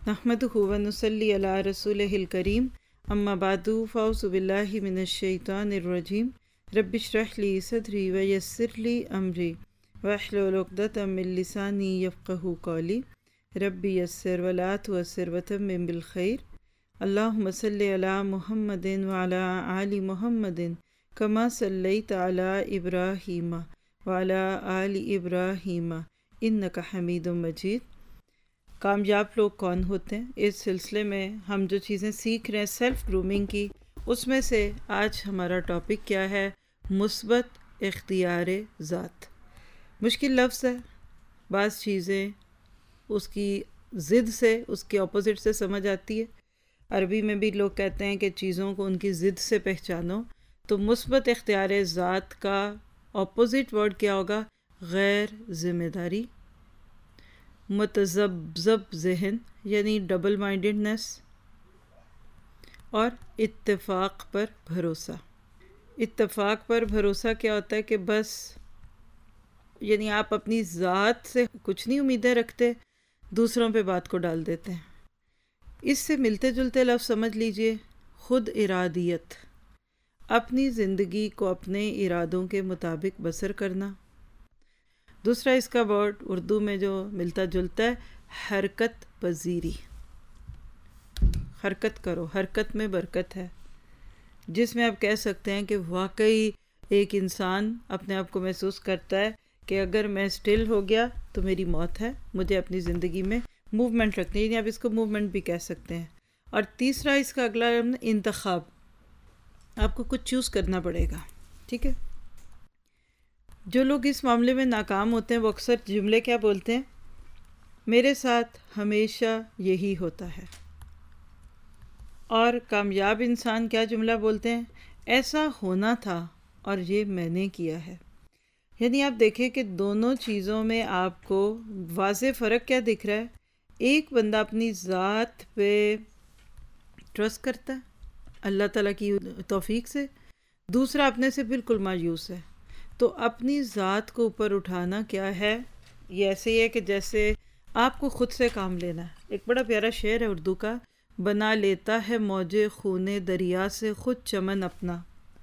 نحمدہ و نصلی علی رسولہ الکریم اما بعد فاعوذ باللہ من الشیطان الرجیم رب اشرح لی صدری ویسر لی امری واحلل عقدۃ من لسانی یفقہوا قولی رب یسر ولا تعسر وتمم بالخیر اللہم صلی علی محمد وعلی آل محمد کما صلیت علی ابراہیم وعلی آل ابراہیم انک حمید مجید۔ کامیاب لوگ کون ہوتے ہیں؟ اس سلسلے میں ہم جو چیزیں سیکھ رہے ہیں سیلف گرومنگ کی، اس میں سے آج ہمارا ٹاپک کیا ہے؟ مثبت اختیار ذات۔ مشکل لفظ ہے، بعض چیزیں اس کی ضد سے، اس کے اپوزٹ سے سمجھ آتی ہے۔ عربی میں بھی لوگ کہتے ہیں کہ چیزوں کو ان کی ضد سے پہچانو، تو مثبت اختیار ذات کا اپوزٹ ورڈ کیا ہوگا؟ غیر ذمہ داری، متذبذب ذہن یعنی ڈبل مائنڈڈنس، اور اتفاق پر بھروسہ۔ اتفاق پر بھروسہ کیا ہوتا ہے کہ بس یعنی آپ اپنی ذات سے کچھ نہیں امیدیں رکھتے، دوسروں پہ بات کو ڈال دیتے ہیں۔ اس سے ملتے جلتے لفظ سمجھ لیجئے، خود ارادیت، اپنی زندگی کو اپنے ارادوں کے مطابق بسر کرنا۔ دوسرا اس کا ورڈ اردو میں جو ملتا جلتا ہے، حرکت پذیری۔ حرکت کرو، حرکت میں برکت ہے، جس میں آپ کہہ سکتے ہیں کہ واقعی ایک انسان اپنے آپ کو محسوس کرتا ہے کہ اگر میں سٹل ہو گیا تو میری موت ہے، مجھے اپنی زندگی میں موومنٹ رکھنی ہے، یعنی آپ اس کو موومنٹ بھی کہہ سکتے ہیں۔ اور تیسرا اس کا اگلا انتخاب، آپ کو کچھ چوز کرنا پڑے گا، ٹھیک ہے؟ جو لوگ اس معاملے میں ناکام ہوتے ہیں وہ اکثر جملے کیا بولتے ہیں؟ میرے ساتھ ہمیشہ یہی ہوتا ہے۔ اور کامیاب انسان کیا جملہ بولتے ہیں؟ ایسا ہونا تھا اور یہ میں نے کیا ہے۔ یعنی آپ دیکھیں کہ دونوں چیزوں میں آپ کو واضح فرق کیا دکھ رہا ہے؟ ایک بندہ اپنی ذات پہ ٹرسٹ کرتا ہے اللہ تعالیٰ کی توفیق سے، دوسرا اپنے سے بالکل مایوس ہے۔ تو اپنی ذات کو اوپر اٹھانا کیا ہے؟ یہ ایسے ہی ہے کہ جیسے آپ کو خود سے کام لینا ہے۔ ایک بڑا پیارا شعر ہے اردو کا، بنا لیتا ہے موج خون دریا سے خود چمن اپنا،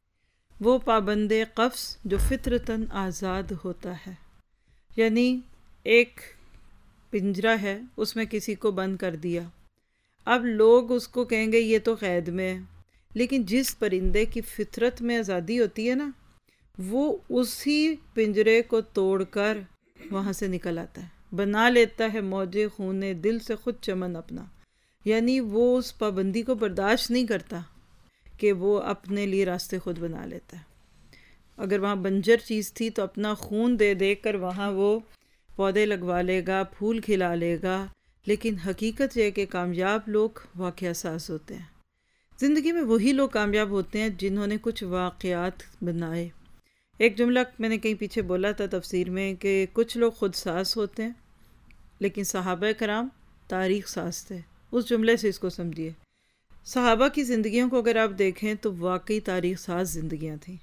وہ پابند قفس جو فطرتاً آزاد ہوتا ہے۔ یعنی ایک پنجرہ ہے، اس میں کسی کو بند کر دیا، اب لوگ اس کو کہیں گے یہ تو قید میں ہے، لیکن جس پرندے کی فطرت میں آزادی ہوتی ہے نا، وہ اسی پنجرے کو توڑ کر وہاں سے نکل آتا ہے۔ بنا لیتا ہے موج خون دل سے خود چمن اپنا، یعنی وہ اس پابندی کو برداشت نہیں کرتا کہ وہ اپنے لیے راستے خود بنا لیتا ہے۔ اگر وہاں بنجر چیز تھی تو اپنا خون دے دے کر وہاں وہ پودے لگوا لے گا، پھول کھلا لے گا، لیکن حقیقت یہ ہے کہ کامیاب لوگ واقعہ ساز ہوتے ہیں۔ زندگی میں وہی لوگ کامیاب ہوتے ہیں جنہوں نے کچھ واقعات بنائے۔ ایک جملہ میں نے کہیں پیچھے بولا تھا تفسیر میں کہ کچھ لوگ خود ساز ہوتے ہیں لیکن صحابہ کرام تاریخ ساز تھے۔ اس جملے سے اس کو سمجھیے، صحابہ کی زندگیوں کو اگر آپ دیکھیں تو واقعی تاریخ ساز زندگیاں تھیں،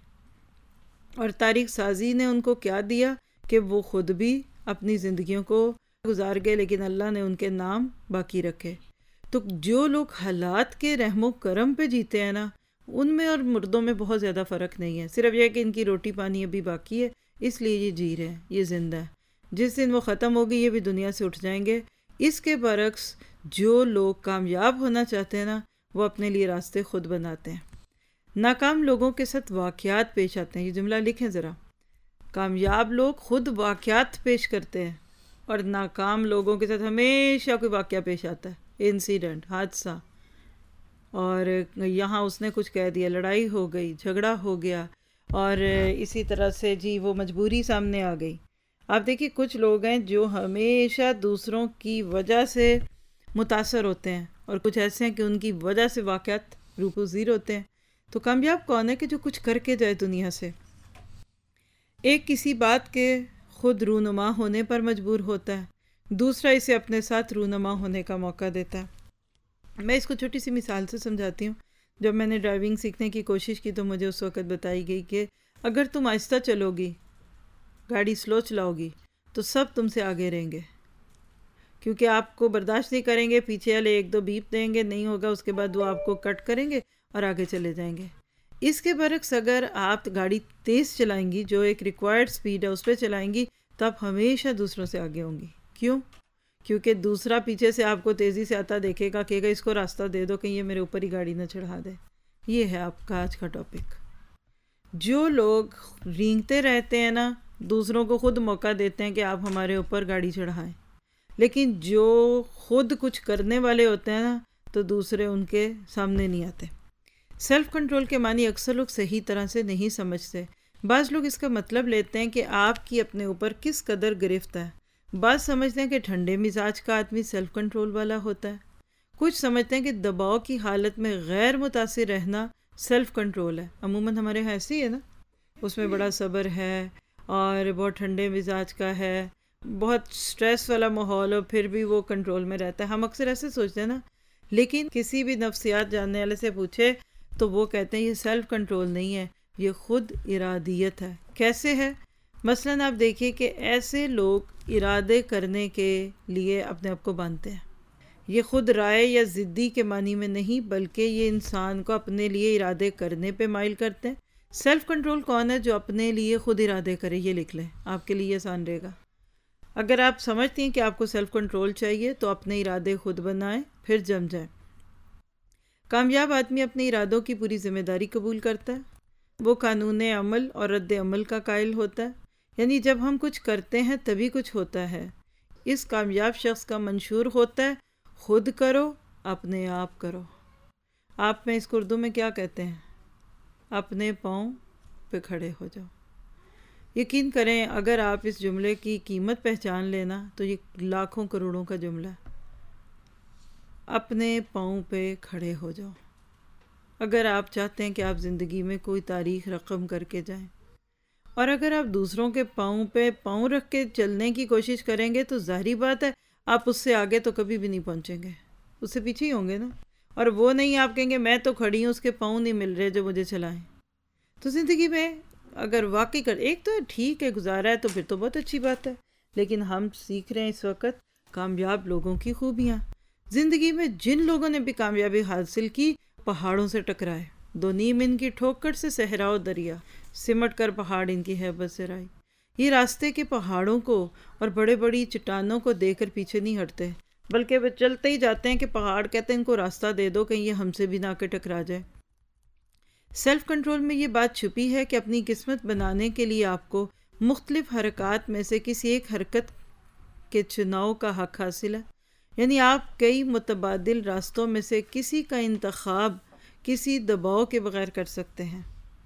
اور تاریخ سازی نے ان کو کیا دیا کہ وہ خود بھی اپنی زندگیوں کو گزار گئے، لیکن اللہ نے ان کے نام باقی رکھے۔ تو جو لوگ حالات کے رحم و کرم پہ جیتے ہیں نا، ان میں اور مردوں میں بہت زیادہ فرق نہیں ہے، صرف یہ کہ ان کی روٹی پانی ابھی باقی ہے، اس لیے یہ جی رہے ہیں، یہ زندہ ہے۔ جس دن وہ ختم ہوگی یہ بھی دنیا سے اٹھ جائیں گے۔ اس کے برعکس جو لوگ کامیاب ہونا چاہتے ہیں نا، وہ اپنے لیے راستے خود بناتے ہیں۔ ناکام لوگوں کے ساتھ واقعات پیش آتے ہیں، یہ جملہ لکھیں ذرا۔ کامیاب لوگ خود واقعات پیش کرتے ہیں، اور ناکام لوگوں کے ساتھ ہمیشہ کوئی واقعہ پیش آتا ہے، انسیڈنٹ، حادثہ، اور یہاں اس نے کچھ کہہ دیا، لڑائی ہو گئی، جھگڑا ہو گیا، اور اسی طرح سے جی وہ مجبوری سامنے آ گئی۔ آپ دیکھیے کچھ لوگ ہیں جو ہمیشہ دوسروں کی وجہ سے متاثر ہوتے ہیں، اور کچھ ایسے ہیں کہ ان کی وجہ سے واقعات روپذیر ہوتے ہیں۔ تو کامیاب کون ہے کہ جو کچھ کر کے جائے دنیا سے؟ ایک کسی بات کے خود رونما ہونے پر مجبور ہوتا ہے، دوسرا اسے اپنے ساتھ رونما ہونے کا موقع دیتا ہے۔ میں اس کو چھوٹی سی مثال سے سمجھاتی ہوں۔ جب میں نے ڈرائیونگ سیکھنے کی کوشش کی تو مجھے اس وقت بتائی گئی کہ اگر تم آہستہ چلو گی، گاڑی سلو چلاؤ گی، تو سب تم سے آگے رہیں گے، کیونکہ آپ کو برداشت نہیں کریں گے، پیچھے والے ایک دو بیپ دیں گے، نہیں ہوگا، اس کے بعد وہ آپ کو کٹ کریں گے اور آگے چلے جائیں گے۔ اس کے برعکس اگر آپ گاڑی تیز چلائیں گی، جو ایک ریکوائرڈ سپیڈ ہے اس پہ چلائیں گی، تو آپ ہمیشہ دوسروں سے آگے ہوں گی۔ کیوں؟ کیونکہ دوسرا پیچھے سے آپ کو تیزی سے آتا دیکھے گا، کہے گا اس کو راستہ دے دو، کہیں یہ میرے اوپر ہی گاڑی نہ چڑھا دے۔ یہ ہے آپ کا آج کا ٹاپک۔ جو لوگ رینگتے رہتے ہیں نا، دوسروں کو خود موقع دیتے ہیں کہ آپ ہمارے اوپر گاڑی چڑھائیں، لیکن جو خود کچھ کرنے والے ہوتے ہیں نا، تو دوسرے ان کے سامنے نہیں آتے۔ سیلف کنٹرول کے معنی اکثر لوگ صحیح طرح سے نہیں سمجھتے۔ بعض لوگ اس کا مطلب لیتے ہیں کہ آپ کی اپنے اوپر کس قدر گرفت ہے۔ بعض سمجھتے ہیں کہ ٹھنڈے مزاج کا آدمی سیلف کنٹرول والا ہوتا ہے۔ کچھ سمجھتے ہیں کہ دباؤ کی حالت میں غیر متاثر رہنا سیلف کنٹرول ہے۔ عموماً ہمارے یہاں ایسی ہے نا، اس میں بڑا صبر ہے اور بہت ٹھنڈے مزاج کا ہے، بہت سٹریس والا ماحول ہو پھر بھی وہ کنٹرول میں رہتا ہے۔ ہم اکثر ایسے سوچتے ہیں نا، لیکن کسی بھی نفسیات جاننے والے سے پوچھے تو وہ کہتے ہیں یہ سیلف کنٹرول نہیں ہے، یہ خود ارادیت ہے۔ کیسے ہے؟ مثلاً آپ دیکھیے کہ ایسے لوگ ارادے کرنے کے لیے اپنے آپ کو باندھتے ہیں۔ یہ خود رائے یا ضدی کے معنی میں نہیں، بلکہ یہ انسان کو اپنے لیے ارادے کرنے پہ مائل کرتے ہیں۔ سیلف کنٹرول کون ہے؟ جو اپنے لیے خود ارادے کرے۔ یہ لکھ لیں، آپ کے لیے آسان رہے گا۔ اگر آپ سمجھتی ہیں کہ آپ کو سیلف کنٹرول چاہیے تو اپنے ارادے خود بنائیں، پھر جم جائیں۔ کامیاب آدمی اپنے ارادوں کی پوری ذمہ داری قبول کرتا ہے۔ وہ قانون عمل اور رد عمل کا قائل ہوتا ہے، یعنی جب ہم کچھ کرتے ہیں تبھی کچھ ہوتا ہے۔ اس کامیاب شخص کا منشور ہوتا ہے، خود کرو، اپنے آپ کرو۔ آپ میں اس کو اردو میں کیا کہتے ہیں؟ اپنے پاؤں پہ کھڑے ہو جاؤ۔ یقین کریں اگر آپ اس جملے کی قیمت پہچان لینا تو یہ لاکھوں کروڑوں کا جملہ ہے۔ اپنے پاؤں پہ کھڑے ہو جاؤ۔ اگر آپ چاہتے ہیں کہ آپ زندگی میں کوئی تاریخ رقم کر کے جائیں، اور اگر آپ دوسروں کے پاؤں پہ پاؤں رکھ کے چلنے کی کوشش کریں گے تو ظاہری بات ہے آپ اس سے آگے تو کبھی بھی نہیں پہنچیں گے، اس سے پیچھے ہی ہوں گے نا۔ اور وہ نہیں آپ کہیں گے میں تو کھڑی ہوں، اس کے پاؤں نہیں مل رہے جو مجھے چلائیں۔ تو زندگی میں اگر واقعی ایک تو ٹھیک ہے گزارا ہے تو پھر تو بہت اچھی بات ہے، لیکن ہم سیکھ رہے ہیں اس وقت کامیاب لوگوں کی خوبیاں۔ زندگی میں جن لوگوں نے بھی کامیابی حاصل کی، پہاڑوں سے ٹکرائے، دو نیم ان کی ٹھوکر سے صحرا و دریا، سمٹ کر پہاڑ ان کی ہیبت سے رائے۔ یہ راستے کے پہاڑوں کو اور بڑے بڑی چٹانوں کو دیکھ کر پیچھے نہیں ہٹتے، بلکہ وہ چلتے ہی جاتے ہیں کہ پہاڑ کہتے ہیں ان کو راستہ دے دو، کہیں یہ ہم سے بھی نہ کے ٹکرا جائے۔ سیلف کنٹرول میں یہ بات چھپی ہے کہ اپنی قسمت بنانے کے لیے آپ کو مختلف حرکات میں سے کسی ایک حرکت کے چناؤ کا حق حاصل ہے، یعنی آپ کئی متبادل راستوں میں سے کسی کا انتخاب کسی دباؤ کے بغیر کر سکتے ہیں۔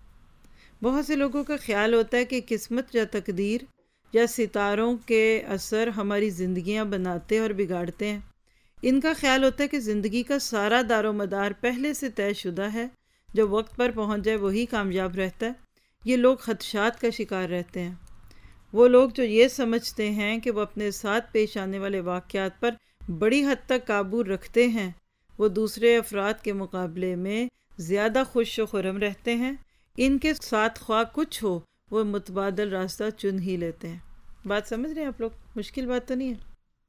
بہت سے لوگوں کا خیال ہوتا ہے کہ قسمت یا تقدیر یا ستاروں کے اثر ہماری زندگیاں بناتے اور بگاڑتے ہیں۔ ان کا خیال ہوتا ہے کہ زندگی کا سارا دار و مدار پہلے سے طے شدہ ہے، جو وقت پر پہنچ جائے وہی کامیاب رہتا ہے۔ یہ لوگ خدشات کا شکار رہتے ہیں۔ وہ لوگ جو یہ سمجھتے ہیں کہ وہ اپنے ساتھ پیش آنے والے واقعات پر بڑی حد تک قابو رکھتے ہیں، وہ دوسرے افراد کے مقابلے میں زیادہ خوش و خرم رہتے ہیں۔ ان کے ساتھ خواہ کچھ ہو، وہ متبادل راستہ چن ہی لیتے ہیں۔ بات سمجھ رہے ہیں آپ لوگ؟ مشکل بات تو نہیں ہے۔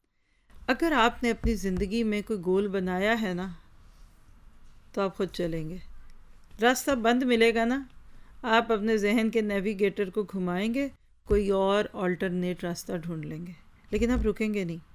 اگر آپ نے اپنی زندگی میں کوئی گول بنایا ہے نا، تو آپ خود چلیں گے۔ راستہ بند ملے گا نا، آپ اپنے ذہن کے نیویگیٹر کو گھمائیں گے، کوئی اور آلٹرنیٹ راستہ ڈھونڈ لیں گے، لیکن آپ رکیں گے نہیں۔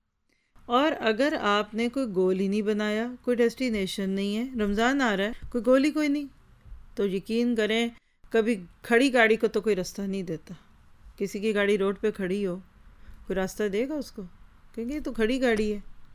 اور اگر آپ نے کوئی گول ہی نہیں بنایا، کوئی ڈیسٹینیشن نہیں ہے، رمضان آ رہا ہے، کوئی گول ہی کوئی نہیں، تو یقین کریں کبھی کھڑی گاڑی کو تو کوئی راستہ نہیں دیتا۔ کسی کی گاڑی روڈ پہ کھڑی ہو، کوئی راستہ دے گا اس کو؟ کہیں گے یہ تو کھڑی گاڑی ہے۔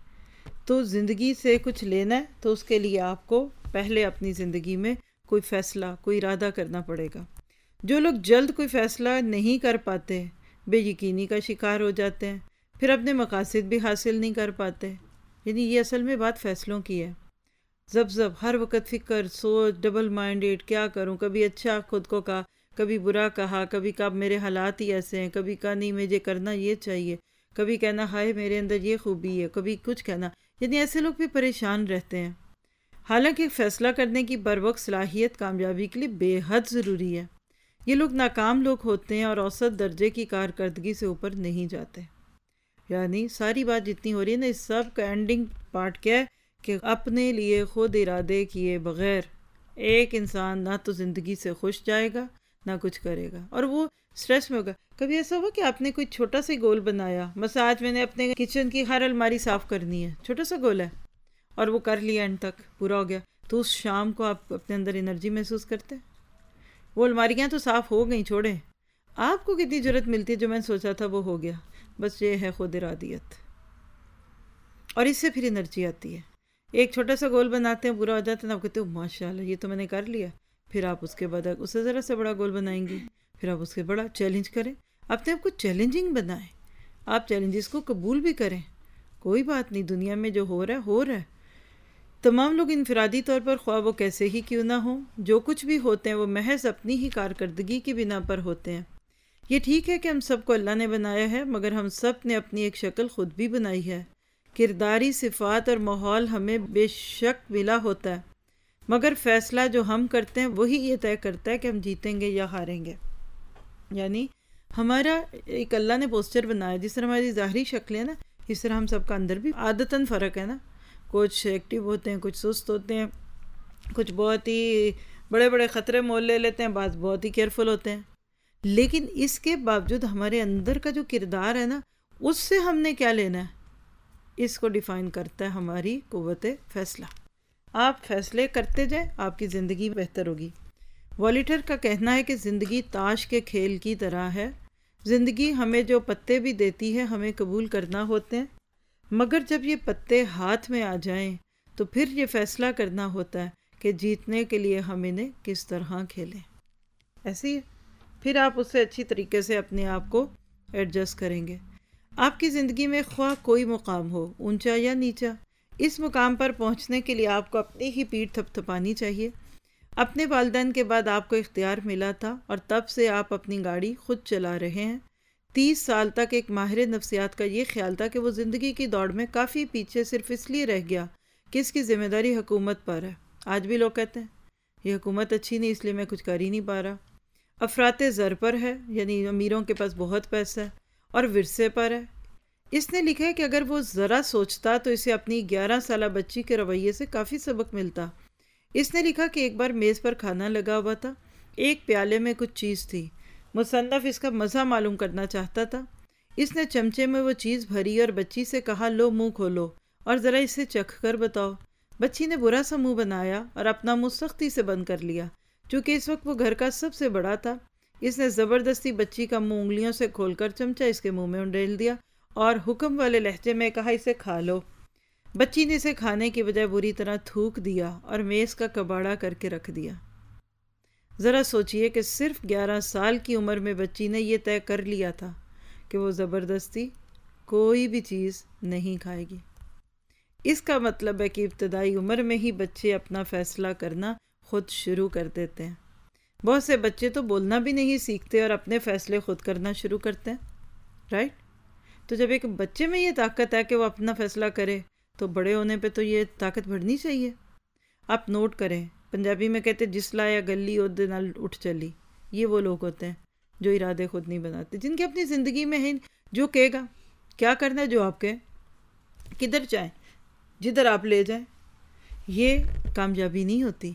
تو زندگی سے کچھ لینا ہے تو اس کے لیے آپ کو پہلے اپنی زندگی میں کوئی فیصلہ، کوئی ارادہ کرنا پڑے گا۔ جو لوگ جلد کوئی فیصلہ نہیں کر پاتے، بے یقینی کا شکار ہو جاتے ہیں، پھر اپنے مقاصد بھی حاصل نہیں کر پاتے۔ یعنی یہ اصل میں بات فیصلوں کی ہے۔ زب ہر وقت فکر، سوچ، ڈبل مائنڈیڈ، کیا کروں، کبھی اچھا خود کو کہا، کبھی برا کہا، کبھی کہا میرے حالات ہی ایسے ہیں، کبھی کہا نہیں مجھے کرنا یہ چاہیے، کبھی کہنا ہائے میرے اندر یہ خوبی ہے، کبھی کچھ کہنا۔ یعنی ایسے لوگ بھی پریشان رہتے ہیں۔ حالانکہ فیصلہ کرنے کی بروقت صلاحیت کامیابی کے لیے بے حد ضروری ہے۔ یہ لوگ ناکام لوگ ہوتے ہیں اور اوسط درجے کی کارکردگی سے اوپر نہیں جاتے۔ یعنی ساری بات جتنی ہو رہی ہے نا، اس سب کا اینڈنگ پارٹ کیا ہے کہ اپنے لیے خود ارادے کیے بغیر ایک انسان نہ تو زندگی سے خوش جائے گا نہ کچھ کرے گا، اور وہ سٹریس میں ہوگا۔ کبھی ایسا ہوا کہ آپ نے کوئی چھوٹا سا گول بنایا، مثلا آج میں نے اپنے کچن کی ہر الماری صاف کرنی ہے، چھوٹا سا گول ہے، اور وہ کر لیا، اینڈ تک پورا ہو گیا، تو اس شام کو آپ اپنے اندر انرجی محسوس کرتے ہیں؟ وہ الماریاں تو صاف ہو گئیں، چھوڑیں، آپ کو کتنی جرأت ملتی ہے جو میں نے سوچا تھا وہ ہو گیا؟ بس یہ ہے خود ارادیت، اور اس سے پھر انرجی آتی ہے۔ ایک چھوٹا سا گول بناتے ہیں، پورا ہو جاتا ہے نا، آپ کہتے ہو ماشاءاللہ یہ تو میں نے کر لیا، پھر آپ اس کے بعد اس سے ذرا سے بڑا گول بنائیں گی، پھر آپ اس کے بڑا چیلنج کریں، اپنے آپ کو چیلنجنگ بنائیں، آپ چیلنجز کو قبول بھی کریں، کوئی بات نہیں، دنیا میں جو ہو رہا ہے ہو رہا ہے۔ تمام لوگ انفرادی طور پر خواہ وہ کیسے ہی کیوں نہ ہوں، جو کچھ بھی ہوتے ہیں وہ محض اپنی ہی کارکردگی کی بنا پر ہوتے ہیں۔ یہ ٹھیک ہے کہ ہم سب کو اللہ نے بنایا ہے، مگر ہم سب نے اپنی ایک شکل خود بھی بنائی ہے۔ کرداری صفات اور ماحول ہمیں بے شک ملا ہوتا ہے، مگر فیصلہ جو ہم کرتے ہیں وہی یہ طے کرتا ہے کہ ہم جیتیں گے یا ہاریں گے۔ یعنی ہمارا ایک اللہ نے پوسچر بنایا، جس طرح ہماری ظاہری شکلیں ہیں نا، اس طرح ہم سب کا اندر بھی عادتاً فرق ہے نا، کچھ ایکٹیو ہوتے ہیں، کچھ سست ہوتے ہیں، کچھ بہت ہی بڑے بڑے خطرے مول لے لیتے ہیں، بعض بہت ہی کیئرفل ہوتے ہیں۔ لیکن اس کے باوجود ہمارے اندر کا جو کردار ہے نا، اس سے ہم نے کیا لینا ہے، اس کو ڈیفائن کرتا ہے ہماری قوت فیصلہ۔ آپ فیصلے کرتے جائیں، آپ کی زندگی بہتر ہوگی۔ والیٹر کا کہنا ہے کہ زندگی تاش کے کھیل کی طرح ہے، زندگی ہمیں جو پتے بھی دیتی ہے ہمیں قبول کرنا ہوتے ہیں، مگر جب یہ پتے ہاتھ میں آ جائیں تو پھر یہ فیصلہ کرنا ہوتا ہے کہ جیتنے کے لیے ہم انہیں کس طرح کھیلیں۔ ایسے ہی پھر آپ اس سے اچھی طریقے سے اپنے آپ کو ایڈجسٹ کریں گے۔ آپ کی زندگی میں خواہ کوئی مقام ہو، اونچا یا نیچا، اس مقام پر پہنچنے کے لیے آپ کو اپنی ہی پیٹھ تھپ تھپانی چاہیے۔ اپنے والدین کے بعد آپ کو اختیار ملا تھا، اور تب سے آپ اپنی گاڑی خود چلا رہے ہیں۔ 30 سال تک ایک ماہر نفسیات کا یہ خیال تھا کہ وہ زندگی کی دوڑ میں کافی پیچھے صرف اس لیے رہ گیا کہ اس کی ذمہ داری حکومت پر ہے۔ آج بھی لوگ کہتے ہیں یہ حکومت اچھی نہیں، اس لیے میں کچھ کر ہی نہیں پا رہا۔ افراط زر پر ہے، یعنی امیروں کے پاس بہت پیسہ ہے، اور ورثے پر ہے۔ اس نے لکھا ہے کہ اگر وہ ذرا سوچتا تو اسے اپنی 11 سالہ بچی کے رویے سے کافی سبق ملتا۔ اس نے لکھا کہ ایک بار میز پر کھانا لگا ہوا تھا، ایک پیالے میں کچھ چیز تھی، مصنف اس کا مزہ معلوم کرنا چاہتا تھا۔ اس نے چمچے میں وہ چیز بھری اور بچی سے کہا، لو منہ کھولو اور ذرا اسے چکھ کر بتاؤ۔ بچی نے برا سا منہ بنایا اور اپنا منہ سختی سے بند کر لیا۔ چونکہ اس وقت وہ گھر کا سب سے بڑا تھا، اس نے زبردستی بچی کا منہ انگلیوں سے کھول کر چمچہ اس کے منہ میں انڈیل دیا اور حکم والے لہجے میں کہا، اسے کھا لو۔ بچی نے اسے کھانے کی بجائے بری طرح تھوک دیا اور میز کا کباڑا کر کے رکھ دیا۔ ذرا سوچئے کہ صرف 11 سال کی عمر میں بچی نے یہ طے کر لیا تھا کہ وہ زبردستی کوئی بھی چیز نہیں کھائے گی۔ اس کا مطلب ہے کہ ابتدائی عمر میں ہی بچے اپنا فیصلہ کرنا خود شروع کر دیتے ہیں۔ بہت سے بچے تو بولنا بھی نہیں سیکھتے اور اپنے فیصلے خود کرنا شروع کرتے ہیں، رائٹ؟ تو جب ایک بچے میں یہ طاقت ہے کہ وہ اپنا فیصلہ کرے تو بڑے ہونے پہ تو یہ طاقت بڑھنی چاہیے۔ آپ نوٹ کریں، پنجابی میں کہتے جس لایا گلی اودے نال اٹھ چلی، یہ وہ لوگ ہوتے ہیں جو ارادے خود نہیں بناتے، جن کی اپنی زندگی میں ہے جو کہے گا کیا کرنا ہے، جو آپ کہیں، کدھر جائیں، جدھر آپ لے جائیں، یہ کامیابی نہیں ہوتی۔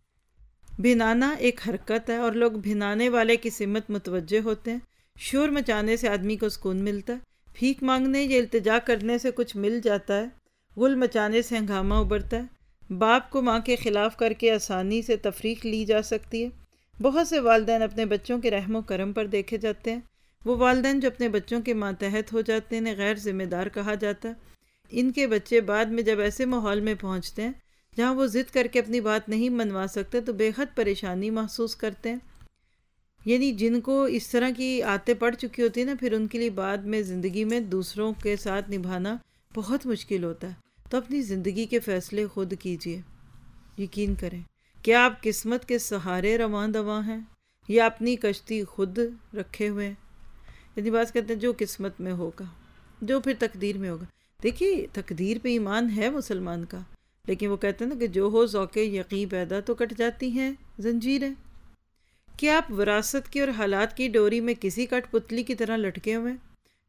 بھنانا ایک حرکت ہے اور لوگ بھنانے والے کی سمت متوجہ ہوتے ہیں۔ شور مچانے سے آدمی کو سکون ملتا ہے، بھیک مانگنے یا التجا کرنے سے کچھ مل جاتا ہے، غل مچانے سے ہنگامہ ابھرتا ہے، باپ کو ماں کے خلاف کر کے آسانی سے تفریق لی جا سکتی ہے۔ بہت سے والدین اپنے بچوں کے رحم و کرم پر دیکھے جاتے ہیں۔ وہ والدین جو اپنے بچوں کے ماتحت ہو جاتے ہیں انہیں غیر ذمہ دار کہا جاتا ہے۔ ان کے بچے بعد میں جب ایسے ماحول میں پہنچتے ہیں جہاں وہ ضد کر کے اپنی بات نہیں منوا سکتے تو بے حد پریشانی محسوس کرتے ہیں۔ یعنی جن کو اس طرح کی عادتیں پڑ چکی ہوتی ہیں نا، پھر ان کے لیے بعد میں زندگی میں دوسروں کے ساتھ نبھانا بہت مشکل ہوتا ہے۔ تو اپنی زندگی کے فیصلے خود کیجیے۔ یقین کریں، کیا آپ قسمت کے سہارے رواں دواں ہیں یا اپنی کشتی خود رکھے ہوئے ہیں؟ یعنی بات کہتے ہیں جو قسمت میں ہوگا، جو پھر تقدیر میں ہوگا۔ دیکھیے تقدیر پہ ایمان ہے مسلمان کا، لیکن وہ کہتے ہیں نا کہ جو ہو ذوق یقین پیدا تو کٹ جاتی ہیں زنجیریں۔ کیا آپ وراثت کی اور حالات کی ڈوری میں کسی کٹ پتلی کی طرح لٹکے ہوئے ہیں؟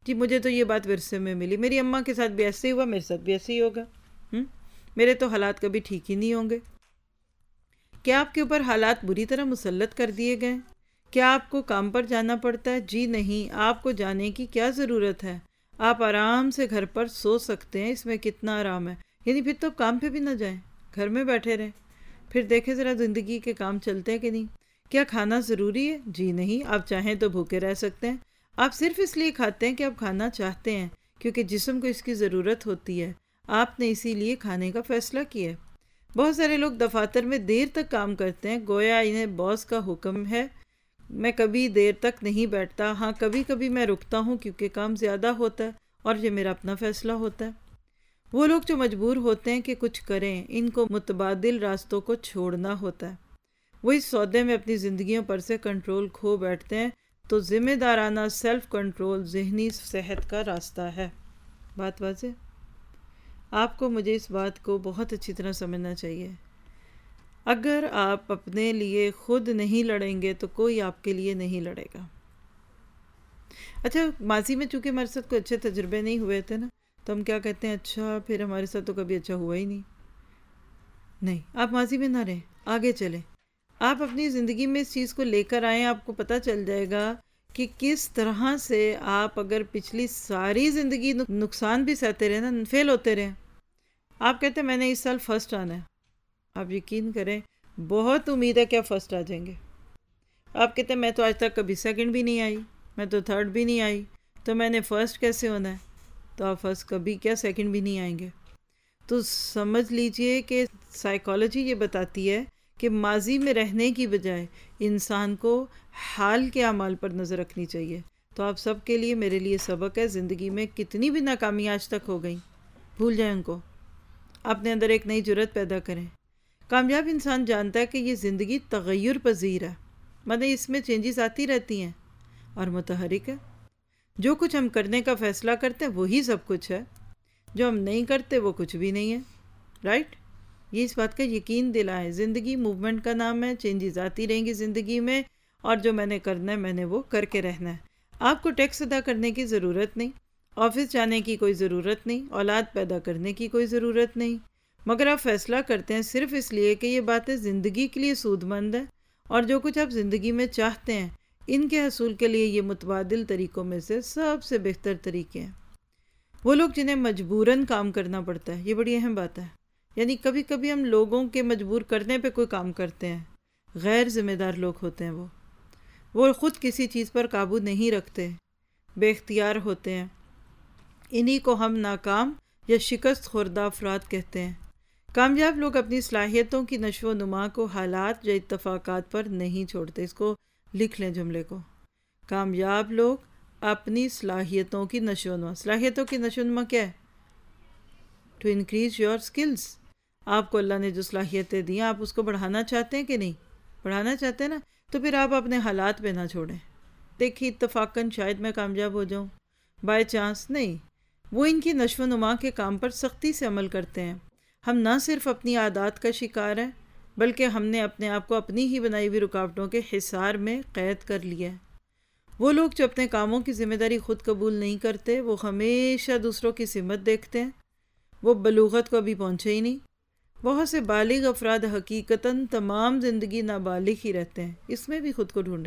جی مجھے تو یہ بات ورثے میں ملی، میری اماں کے ساتھ بھی ایسے ہی ہوا، میرے ساتھ بھی ایسے ہی ہوگا، میرے تو حالات کبھی ٹھیک ہی نہیں ہوں گے۔ کیا آپ کے اوپر حالات بری طرح مسلط کر دیے گئے؟ کیا آپ کو کام پر جانا پڑتا ہے؟ جی نہیں، آپ کو جانے کی کیا ضرورت ہے؟ آپ آرام سے گھر پر سو سکتے ہیں، اس میں کتنا آرام ہے۔ یعنی پھر تو کام پہ بھی نہ جائیں، گھر میں بیٹھے رہیں، پھر دیکھیں ذرا زندگی کے کام چلتے ہیں کہ نہیں۔ کیا کھانا ضروری ہے؟ جی نہیں، آپ چاہیں تو بھوکے رہ سکتے ہیں۔ آپ صرف اس لیے کھاتے ہیں کہ آپ کھانا چاہتے ہیں، کیونکہ جسم کو اس کی ضرورت ہوتی ہے، آپ نے اسی لیے کھانے کا فیصلہ کیا ہے۔ بہت سارے لوگ دفاتر میں دیر تک کام کرتے ہیں، گویا انہیں باس کا حکم ہے۔ میں کبھی دیر تک نہیں بیٹھتا، ہاں کبھی کبھی میں رکتا ہوں کیونکہ کام زیادہ ہوتا ہے اور یہ میرا اپنا فیصلہ ہوتا ہے۔ وہ لوگ جو مجبور ہوتے ہیں کہ کچھ کریں، ان کو متبادل راستوں کو چھوڑنا ہوتا ہے۔ وہ اس سودے میں اپنی زندگیوں پر سے کنٹرول کھو بیٹھتے ہیں، تو ذمہ دارانہ سیلف کنٹرول ذہنی صحت کا راستہ ہے۔ بات واضح؟ آپ کو مجھے اس بات کو بہت اچھی طرح سمجھنا چاہیے۔ اگر آپ اپنے لیے خود نہیں لڑیں گے تو کوئی آپ کے لیے نہیں لڑے گا۔ اچھا، ماضی میں چونکہ ہمارے ساتھ کوئی اچھے تجربے نہیں ہوئے تھے نا، تو ہم کیا کہتے ہیں، اچھا پھر ہمارے ساتھ تو کبھی اچھا ہوا ہی نہیں۔ نہیں، آپ ماضی میں نہ رہیں، آگے چلیں۔ آپ اپنی زندگی میں اس چیز کو لے کر آئیں، آپ کو پتہ چل جائے گا کہ کس طرح سے آپ اگر پچھلی ساری زندگی نقصان بھی سہتے رہے نا، فیل ہوتے رہے، آپ کہتے ہیں میں نے اس سال فرسٹ آنا ہے، آپ یقین کریں بہت امید ہے کہ آپ فرسٹ آ جائیں گے۔ آپ کہتے ہیں میں تو آج تک کبھی سیکنڈ بھی نہیں آئی، میں تو تھرڈ بھی نہیں آئی، تو میں نے فرسٹ کیسے ہونا ہے؟ تو آپ فرسٹ کبھی کیا سیکنڈ بھی نہیں آئیں گے۔ تو سمجھ لیجئے کہ سائیکالوجی یہ بتاتی ہے کہ ماضی میں رہنے کی بجائے انسان کو حال کے اعمال پر نظر رکھنی چاہیے۔ تو آپ سب کے لیے، میرے لیے سبق ہے، زندگی میں کتنی بھی ناکامی آج تک ہو گئی، بھول جائیں ان کو، اپنے اندر ایک نئی جرت پیدا کریں۔ کامیاب انسان جانتا ہے کہ یہ زندگی تغیر پذیر ہے، مطلب اس میں چینجز آتی رہتی ہیں، اور متحرک ہے۔ جو کچھ ہم کرنے کا فیصلہ کرتے ہیں وہی سب کچھ ہے، جو ہم نہیں کرتے وہ کچھ بھی نہیں ہے، رائٹ؟ یہ اس بات کا یقین دلائیں، زندگی موومنٹ کا نام ہے، چینجز آتی رہیں گی زندگی میں، اور جو میں نے کرنا ہے میں نے وہ کر کے رہنا ہے۔ آپ کو ٹیکس ادا کرنے کی ضرورت نہیں، آفس جانے کی کوئی ضرورت نہیں، اولاد پیدا کرنے کی کوئی ضرورت نہیں، مگر آپ فیصلہ کرتے ہیں صرف اس لیے کہ یہ باتیں زندگی کے لیے سود مند ہیں، اور جو کچھ آپ زندگی میں چاہتے ہیں ان کے حصول کے لیے یہ متبادل طریقوں میں سے سب سے بہتر طریقے ہیں۔ وہ لوگ جنہیں مجبوراً کام کرنا پڑتا ہے، یہ بڑی اہم بات ہے، یعنی کبھی کبھی ہم لوگوں کے مجبور کرنے پہ کوئی کام کرتے ہیں، غیر ذمہ دار لوگ ہوتے ہیں، وہ خود کسی چیز پر قابو نہیں رکھتے، بے اختیار ہوتے ہیں، انہی کو ہم ناکام یا شکست خوردہ افراد کہتے ہیں۔ کامیاب لوگ اپنی صلاحیتوں کی نشو و نما کو حالات یا اتفاقات پر نہیں چھوڑتے۔ اس کو لکھ لیں جملے کو، کامیاب لوگ اپنی صلاحیتوں کی نشو و نما۔ صلاحیتوں کی نشو و نما کیا ہے؟ To increase your skills. آپ کو اللہ نے جو صلاحیتیں دی ہیں، آپ اس کو بڑھانا چاہتے ہیں کہ نہیں؟ بڑھانا چاہتے ہیں نا، تو پھر آپ اپنے حالات پہ نہ چھوڑیں۔ دیکھیے اتفاقاً شاید میں کامیاب ہو جاؤں، بائی چانس نہیں، وہ ان کی نشو و نما کے کام پر سختی سے عمل کرتے ہیں۔ ہم نہ صرف اپنی عادات کا شکار ہیں، بلکہ ہم نے اپنے آپ کو اپنی ہی بنائی ہوئی رکاوٹوں کے حصار میں قید کر لیا ہے۔ وہ لوگ جو اپنے کاموں کی ذمہ داری خود قبول نہیں کرتے، وہ ہمیشہ دوسروں کی سمت دیکھتے ہیں، وہ بلوغت کو ابھی پہنچے ہی نہیں۔ بہت سے بالغ افراد حقیقتاً تمام زندگی نابالغ ہی رہتے ہیں، اس میں بھی خود کو ڈھونڈے۔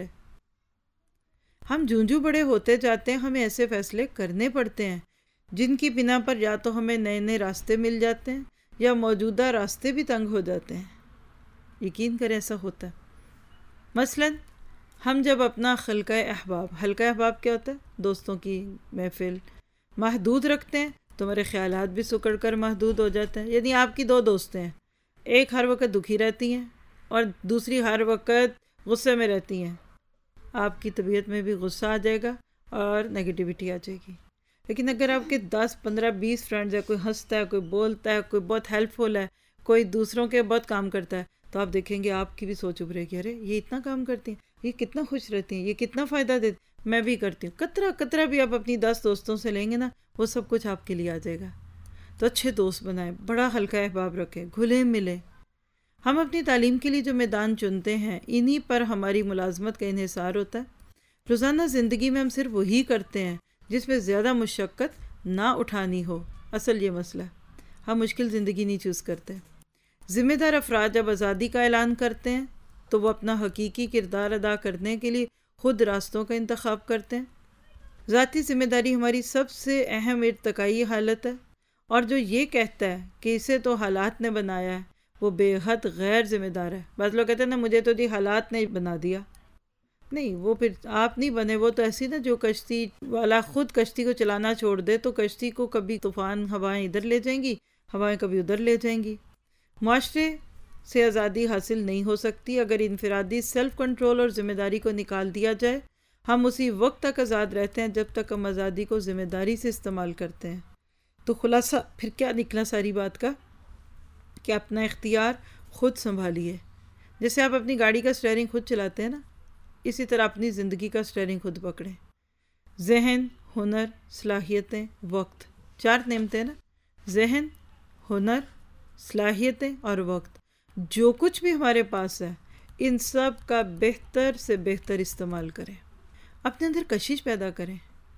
ہم جوں بڑے ہوتے جاتے ہیں، ہمیں ایسے فیصلے کرنے پڑتے ہیں جن کی بنا پر یا تو ہمیں نئے نئے راستے مل جاتے ہیں یا موجودہ راستے بھی تنگ ہو جاتے ہیں۔ یقین کریں ایسا ہوتا ہے۔ مثلاً ہم جب اپنا حلقہ احباب کیا ہوتا ہے؟ دوستوں کی محفل محدود رکھتے ہیں تو ہمارے خیالات بھی سکڑ کر محدود ہو جاتے ہیں۔ یعنی آپ کی دو دوستیں ہیں، ایک ہر وقت دکھی رہتی ہیں اور دوسری ہر وقت غصے میں رہتی ہیں، آپ کی طبیعت میں بھی غصہ آ جائے گا اور نیگیٹیوٹی آ جائے گی۔ لیکن اگر آپ کے 10 15 20 فرینڈز ہیں، کوئی ہنستا ہے، کوئی بولتا ہے، کوئی بہت ہیلپ فل ہے، کوئی دوسروں کے بہت کام کرتا ہے، تو آپ دیکھیں گے آپ کی بھی سوچ ابھرے گی، ارے یہ اتنا کام کرتی ہیں، یہ کتنا خوش رہتی ہیں، یہ کتنا فائدہ دیتی، میں بھی کرتی ہوں۔ قطرہ بھی آپ اپنی 10 دوستوں سے لیں گے نا، وہ سب کچھ آپ کے لیے آ جائے گا۔ تو اچھے دوست بنائیں، بڑا حلقہ احباب رکھیں، گھلے ملے۔ ہم اپنی تعلیم کے لیے جو میدان چنتے ہیں، انہی پر ہماری ملازمت کا انحصار ہوتا ہے۔ روزانہ زندگی میں ہم صرف وہی کرتے ہیں جس میں زیادہ مشقت نہ اٹھانی ہو. اصل یہ مسئلہ ہے، ہم مشکل زندگی نہیں چوز کرتے. ذمہ دار افراد جب آزادی کا اعلان کرتے ہیں تو وہ اپنا حقیقی کردار ادا کرنے کے لیے خود راستوں کا انتخاب کرتے ہیں. ذاتی ذمہ داری ہماری سب سے اہم ارتقائی حالت ہے، اور جو یہ کہتا ہے کہ اسے تو حالات نے بنایا ہے وہ بے حد غیر ذمہ دار ہے. بعض لوگ کہتے ہیں نا مجھے تو جی حالات نے بنا دیا. نہیں، وہ پھر آپ نہیں بنے. وہ تو ایسی نا جو کشتی والا خود کشتی کو چلانا چھوڑ دے تو کشتی کو کبھی طوفان ہوائیں ادھر لے جائیں گی، ہوائیں کبھی ادھر لے جائیں گی. معاشرے سے آزادی حاصل نہیں ہو سکتی اگر انفرادی سیلف کنٹرول اور ذمہ داری کو نکال دیا جائے. ہم اسی وقت تک آزاد رہتے ہیں جب تک ہم آزادی کو ذمہ داری سے استعمال کرتے ہیں. تو خلاصہ پھر کیا نکلا ساری بات کا کہ اپنا اختیار خود سنبھالیے. جیسے آپ اپنی گاڑی کا اسٹیئرنگ خود چلاتے ہیں نا، اسی طرح اپنی زندگی کا اسٹیئرنگ خود پکڑیں. ذہن، ہنر، صلاحیتیں، وقت، 4 نعمتیں نا. ذہن، ہنر، صلاحیتیں اور وقت. جو کچھ بھی ہمارے پاس ہے ان سب کا بہتر سے بہتر استعمال کریں. اپنے اندر کشش پیدا کریں،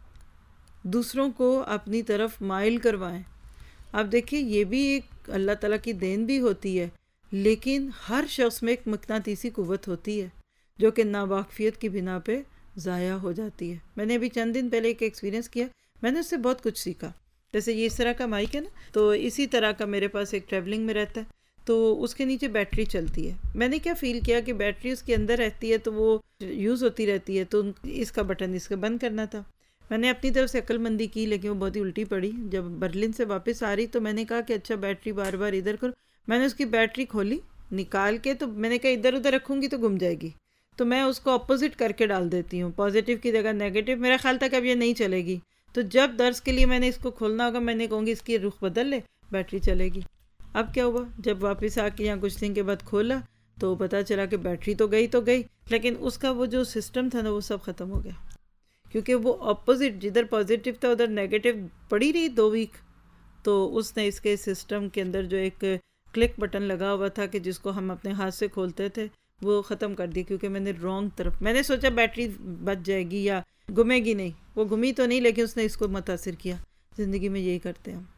دوسروں کو اپنی طرف مائل کروائیں. آپ دیکھیں یہ بھی ایک اللہ تعالیٰ کی دین بھی ہوتی ہے، لیکن ہر شخص میں ایک مقناطیسی قوت ہوتی ہے جو کہ ناواقفیت کی بنا پہ ضائع ہو جاتی ہے. میں نے ابھی چند دن پہلے ایک ایکسپیرینس کیا، میں نے اس سے بہت کچھ سیکھا. جیسے یہ اس طرح کا مائک ہے نا، تو اسی طرح کا میرے پاس ایک ٹریولنگ میں رہتا ہے، تو اس کے نیچے بیٹری چلتی ہے. میں نے کیا فیل کیا کہ بیٹری اس کے اندر رہتی ہے تو وہ یوز ہوتی رہتی ہے، تو اس کا بٹن اس کا بند کرنا تھا. میں نے اپنی طرف سے عقل مندی کی لیکن وہ بہت ہی الٹی پڑی. جب برلن سے واپس آ رہی تو میں نے کہا کہ اچھا بیٹری بار بار ادھر کرو. میں نے اس کی بیٹری کھولی نکال کے، تو میں نے کہا ادھر ادھر رکھوں گی تو گم جائے گی، تو میں اس کو اپوزٹ کر کے ڈال دیتی ہوں، پازیٹیو کی جگہ نیگیٹو. میرا خیال تھا کہ اب یہ نہیں چلے گی، تو جب درس کے لیے میں نے اس کو کھولنا ہوگا میں نے کہوں گی اس کی رخ بدل لے، بیٹری چلے گی. اب کیا ہوا، جب واپس آ کے یہاں کچھ دن کے بعد کھولا تو پتہ چلا کہ بیٹری تو گئی، لیکن اس کا وہ جو سسٹم تھا نا وہ سب ختم ہو گیا، کیونکہ وہ اپوزٹ جدھر پازیٹیو تھا ادھر نیگیٹو پڑی رہی 2 ویک. تو اس نے اس کے سسٹم کے اندر جو ایک کلک بٹن لگا ہوا تھا کہ جس کو ہم اپنے ہاتھ سے کھولتے تھے وہ ختم کر دی، کیونکہ میں نے رانگ طرف، میں نے سوچا بیٹری بچ جائے گی یا گمے گی نہیں. وہ گمی تو نہیں لیکن اس نے اس کو متاثر کیا. زندگی میں یہی کرتے ہیں ہم.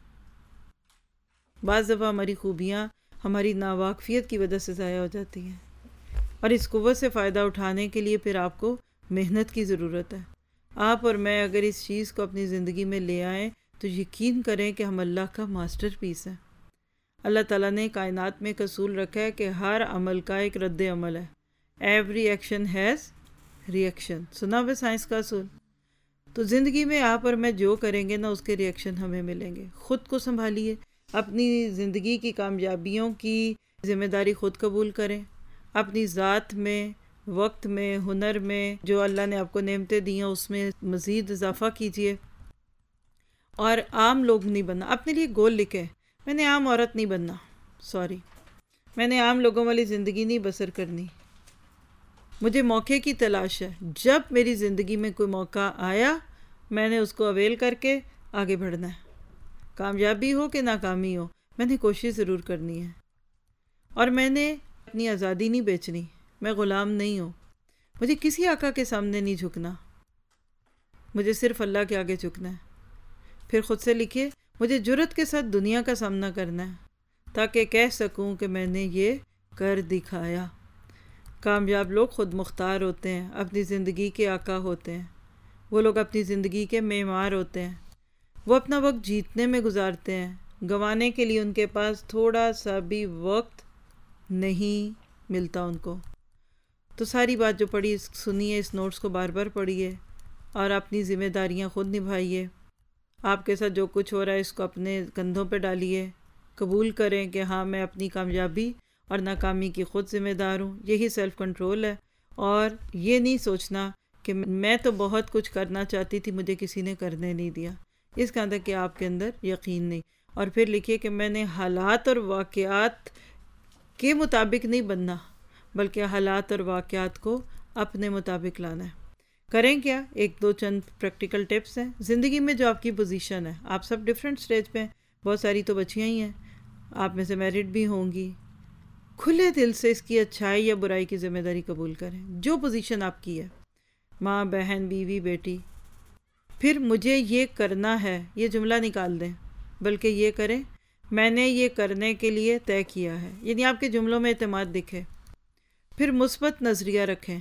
بعض دفعہ ہماری خوبیاں ہماری ناواقفیت کی وجہ سے ضائع ہو جاتی ہیں، اور اس قوت سے فائدہ اٹھانے کے لیے پھر آپ کو محنت کی ضرورت ہے. آپ اور میں اگر اس چیز کو اپنی زندگی میں لے آئیں تو یقین کریں کہ ہم اللہ کا ماسٹر پیس ہیں. اللہ تعالیٰ نے کائنات میں ایک اصول رکھا ہے کہ ہر عمل کا ایک رد عمل ہے. Every action has reaction. سنا ہوا سائنس کا اصول. تو زندگی میں آپ اور میں جو کریں گے نا اس کے ری ایکشن ہمیں ملیں گے. خود کو سنبھالیے، اپنی زندگی کی کامیابیوں کی ذمہ داری خود قبول کریں. اپنی ذات میں، وقت میں، ہنر میں، جو اللہ نے آپ کو نعمتیں دی ہیں اس میں مزید اضافہ کیجیے. اور عام لوگ نہیں بننا. اپنے لیے گول لکھیں. میں نے عام عورت نہیں بننا، سوری، میں نے عام لوگوں والی زندگی نہیں بسر کرنی. مجھے موقع کی تلاش ہے. جب میری زندگی میں کوئی موقع آیا میں نے اس کو اویل کر کے آگے بڑھنا ہے. کامیابی ہو کہ ناکامی ہو میں نے کوشش ضرور کرنی ہے. اور میں نے اپنی آزادی نہیں بیچنی. میں غلام نہیں ہوں. مجھے کسی آقا کے سامنے نہیں جھکنا، مجھے صرف اللہ کے آگے جھکنا ہے. پھر خود سے لکھیے، مجھے جرأت کے ساتھ دنیا کا سامنا کرنا ہے تاکہ کہہ سکوں کہ میں نے یہ کر دکھایا. کامیاب لوگ خود مختار ہوتے ہیں، اپنی زندگی کے آقا ہوتے ہیں. وہ لوگ اپنی زندگی کے معمار ہوتے ہیں. وہ اپنا وقت جیتنے میں گزارتے ہیں. گنوانے کے لیے ان کے پاس تھوڑا سا بھی وقت نہیں ملتا ان کو. تو ساری بات جو پڑھی سنیے، اس نوٹس کو بار بار پڑھیے اور اپنی ذمہ داریاں خود نبھائیے. آپ کے ساتھ جو کچھ ہو رہا ہے اس کو اپنے کندھوں پہ ڈالیے. قبول کریں کہ ہاں میں اپنی کامیابی اور ناکامی کی خود ذمہ دار ہوں. یہی سیلف کنٹرول ہے. اور یہ نہیں سوچنا کہ میں تو بہت کچھ کرنا چاہتی تھی مجھے کسی نے کرنے نہیں دیا. اس کا اندر کہ آپ کے اندر یقین نہیں. اور پھر لکھیے کہ میں نے حالات اور واقعات کے مطابق نہیں بننا بلکہ حالات اور واقعات کو اپنے مطابق لانا ہے. کریں کیا؟ 1-2 چند پریکٹیکل ٹپس ہیں. زندگی میں جو آپ کی پوزیشن ہے، آپ سب ڈیفرنٹ سٹیج پہ ہیں. بہت ساری تو بچیاں ہی ہیں، آپ میں سے میرڈ بھی ہوں گی. کھلے دل سے اس کی اچھائی یا برائی کی ذمہ داری قبول کریں جو پوزیشن آپ کی ہے. ماں، بہن، بیوی، بیٹی. پھر مجھے یہ کرنا ہے، یہ جملہ نکال دیں، بلکہ یہ کریں میں نے یہ کرنے کے لیے طے کیا ہے، یعنی آپ کے جملوں میں اعتماد دکھے۔ پھر مثبت نظریہ رکھیں،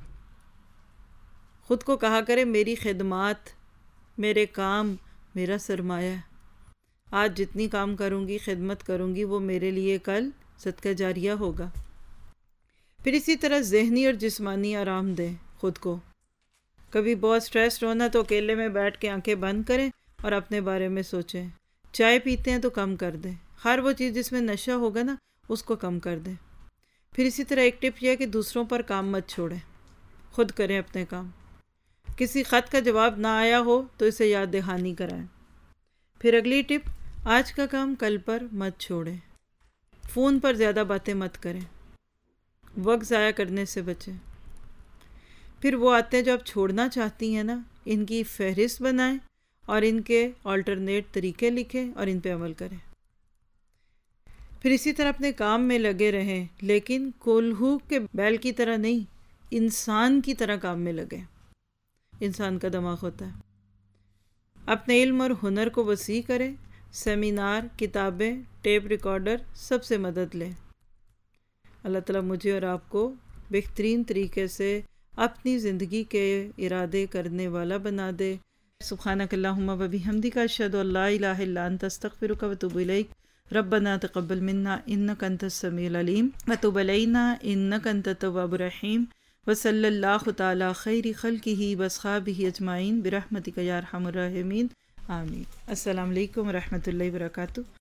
خود کو کہا کریں میری خدمات، میرے کام میرا سرمایہ ہے، آج جتنی کام کروں گی، خدمت کروں گی، وہ میرے لیے کل صدقہ جاریہ ہوگا۔ پھر اسی طرح ذہنی اور جسمانی آرام دیں خود کو۔ کبھی بہت سٹریسڈ ہونا تو اکیلے میں بیٹھ کے آنکھیں بند کریں اور اپنے بارے میں سوچیں۔ چائے پیتے ہیں تو کم کر دیں، ہر وہ چیز جس میں نشہ ہوگا نا اس کو کم کر دیں۔ پھر اسی طرح ایک ٹپ یہ ہے کہ دوسروں پر کام مت چھوڑیں، خود کریں اپنے کام۔ کسی خط کا جواب نہ آیا ہو تو اسے یاد دہانی کرائیں۔ پھر اگلی ٹپ، آج کا کام کل پر مت چھوڑیں، فون پر زیادہ باتیں مت کریں، وقت ضائع کرنے سے بچیں۔ پھر وہ عادتیں جو آپ چھوڑنا چاہتی ہیں نا، ان کی فہرست بنائیں اور ان کے آلٹرنیٹ طریقے لکھیں اور ان پہ عمل کریں۔ پھر اسی طرح اپنے کام میں لگے رہیں، لیکن کولہو کے بیل کی طرح نہیں، انسان کی طرح کام میں لگیں۔ انسان کا دماغ ہوتا ہے۔ اپنے علم اور ہنر کو وسیع کریں، سیمینار، کتابیں، ٹیپ ریکارڈر سب سے مدد لیں۔ اللہ تعالیٰ مجھے اور آپ کو بہترین طریقے سے اپنی زندگی کے ارادے کرنے والا بنا دے۔ سبحانک اللہم و بحمدک، اشہد ان لا الہ الا انت، استغفرک و اتوب الیک۔ ربنا تقبل منا انک انت السمیع العلیم وتب علینا انک انت التواب الرحیم، وصلی اللہ تعالی خیر خلقہ واصحابہ اجمعین برحمتک یا ارحم الراحمین، آمین۔ السلام علیکم و رحمۃ اللہ وبرکاتہ۔